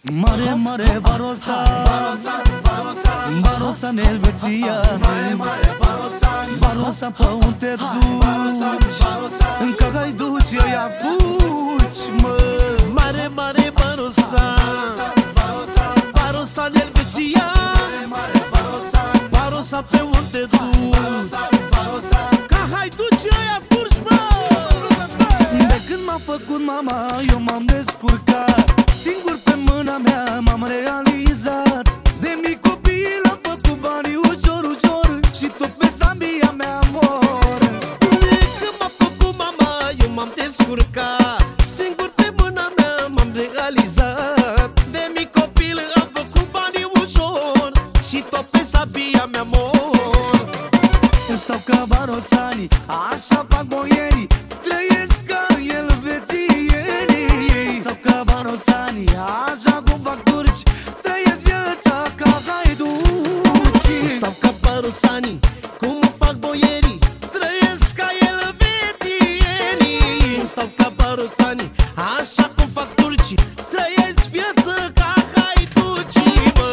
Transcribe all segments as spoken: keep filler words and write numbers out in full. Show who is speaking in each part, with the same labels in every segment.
Speaker 1: Mare, mare Barosan,
Speaker 2: Barosan, Barosan,
Speaker 1: Barosan Elveția.
Speaker 2: Mare, mare Barosan,
Speaker 1: Barosan, pe unde
Speaker 2: Barosan,
Speaker 1: duci?
Speaker 2: Barosan,
Speaker 1: În care-i duci, ăia duci, mă.
Speaker 3: Mare, mare Barosan,
Speaker 2: Barosan,
Speaker 3: Barosan Elveția.
Speaker 2: Mare, mare Barosan,
Speaker 3: Barosan, pe unde duci?
Speaker 2: Barosan, Barosan,
Speaker 3: Ca hai duci ăia turci, mă.
Speaker 1: De când m-a făcut mama, eu m-am descurcat. Singur pe mâna mea m-am realizat. De mic copil am făcut banii ușor, ușor, și tot pe Zambia mea mor.
Speaker 3: De când m-a făcut mama, eu m-am descurcat. Singur pe mâna mea m-am realizat. De mic copil am făcut banii ușor, și tot pe sabia mea mor.
Speaker 1: Stau ca barosanii, așa fac boierii, trăiesc ca elvețienii. Stau ca barosanii, așa cum fac turci, trăiesc viața ca haiduci.
Speaker 3: Stau ca barosanii, cum fac boierii, trăiesc ca elvețienii. Stau ca barosanii, așa cum fac turcii, trăiesc viața ca haiducii, mă.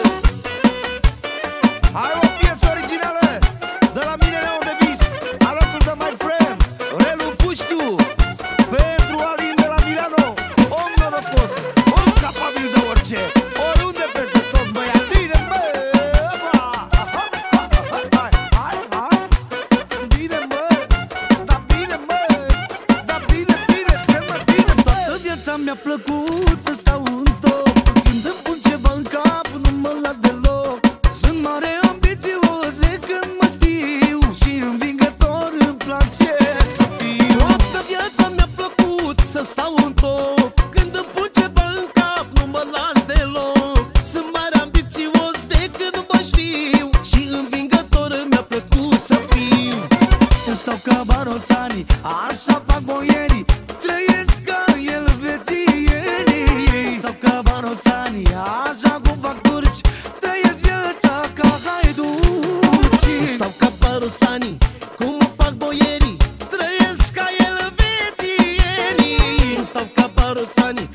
Speaker 2: Hai o piesă originală de la mine Neon de Vis, alături de my friend Relu Puștiu, pentru Alin de la Milano. Om norocos, om capabil de orice, oriunde peste tot, băiat. Bine, mă! Hai, hai, hai! Bine, mă! Da bine, mă! Da bine, bine, ce mă, bine, mă!
Speaker 1: Toată viața mi-a plăcut să stau în top. Când îmi pun ceva în cap, nu mă las deloc. Sunt mare ambițios de când mă știu, și învingător îmi place să fiu.
Speaker 3: Toată viața mi-a plăcut să stau în top. Când îmi pun ceva în cap, nu mă las deloc. Sunt mare ambițios de când mă știu, și învingător mi-a plăcut să fiu.
Speaker 1: Stau ca barosanii, așa fac boierii, trăiesc ca elvețienii. Stau ca barosanii, așa cum fac turci, trăiesc viața ca haiduci.
Speaker 3: Stau ca barosanii, cum fac boierii, trăiesc ca elvețienii. Stau ca barosanii,